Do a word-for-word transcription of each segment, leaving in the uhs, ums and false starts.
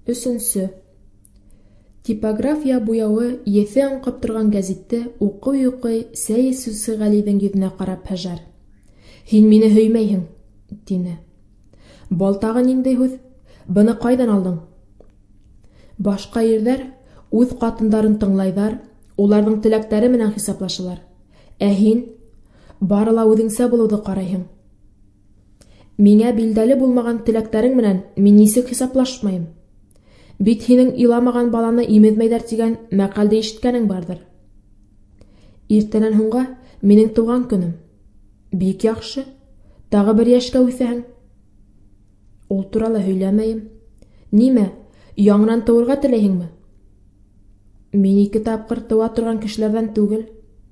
Өсөнсө. Типография буяуы еҫе аңҡып торған гәзитте уҡый-уҡый сәй эсеүсе Ғәлиҙең йөҙөнә ҡарап Һәжәр: «Һин мине һөймәйһең», — тине. «Был тағы ниндәй һүҙ? Быны ҡайҙан алдың?» Башҡа ирҙәр үҙ ҡатындарын тыңлайҙар, уларҙың теләктәре менән хисаплашалар. Ә һин бары ла үҙеңсә булыуҙы ҡарайһың. Миңә билдәле булмаған теләктәрең менән мин нисек хисаплашмайым? Бит һинең иламаған баланы имеҙмәйҙәр тигән мәҡәлде ишеткәнең барҙыр. Иртәнән һуңға минең тыуған көнөм. Бик яҡшы. Тағы бер йәшкә үҫәһең. Ул турала һөйләмәйем. Нимә, яңынан тыуырға теләйһеңме? Мин ике тапҡыр тыуа торған кешеләрҙән түгел.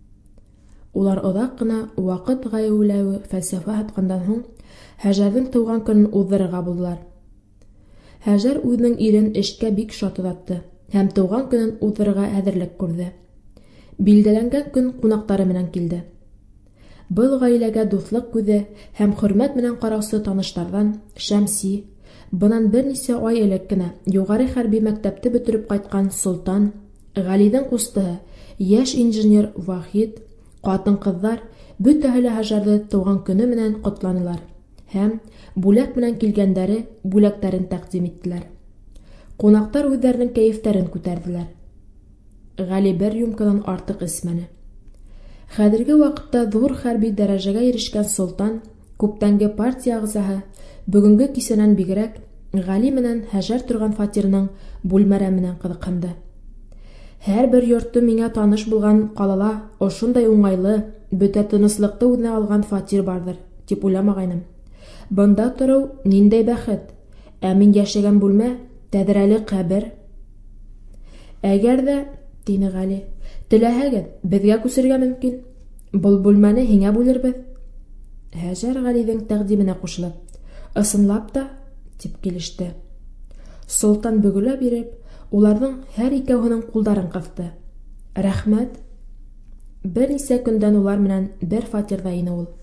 Улар оҙаҡ ҡына ваҡыт ғәйеүләүе фәлсәфә һатҡандан һуң Һәжәрҙең тыуған көнөн уҙҙырырға булдылар. Һәжәр үҙенең ирен эшкә бик шат оҙатты һәм тыуған көнөн уҙҙырырға әҙерлек күрҙе. Билдәләнгән көн ҡунаҡтары менән килде. Был ғаиләгә дуҫлыҡ күҙе һәм хөрмәт менән ҡараусы таныштарҙан Шәмси, бынан бер нисә ай элек кенә юғары хәрби мәктәпте бөтөрөп ҡайтҡан Солтан, Ғәлиҙең ҡустыһы, йәш инженер Вахит, ҡатын-ҡыҙҙар бөтәһе лә Һәжәрҙе тыуған көнө менән ҡотланылар һәм бүләк менән килгәндәре бүләктәрен тәҡдим иттеләр. Ҡунаҡтар үҙҙәренең кәйефтәрен күтәрҙеләр. Ғәли бер рюмканан артыҡ эсмәне. Хәҙерге ваҡытта ҙур хәрби дәрәжәгә ирешкән Солтан, күптәнге партия ағзаһы, бөгөнгө кисәнән бигерәк Ғәли менән Һәжәр торған фатирының бүлмәрә менән ҡыҙыҡһынды. Һәр бер йорто миңә таныш булған ҡалала ошондай уңайлы, бөтә тыныслыҡты үҙенә алған фатир барҙыр, тип уйламағайным. Бында тороу ниндәй бәхет, ә мин йәшәгән бүлмә тәҙрәле ҡәбер. Әгәр ҙә, — тине Ғәли, — теләһәгеҙ, беҙгә күсергә мөмкин. Был бүлмәне һиңә бүлербеҙ. Һәжәр Ғәлиҙең тәҡдименә ҡушылып: «Ысынлап та», — тип килеште. Солтан бөгөлә биреп, уларҙың һәр икәүһенең ҡулдарын ҡыҫты. «Рәхмәт». Бер нисә көндән улар менән бер фатирҙа ине ул.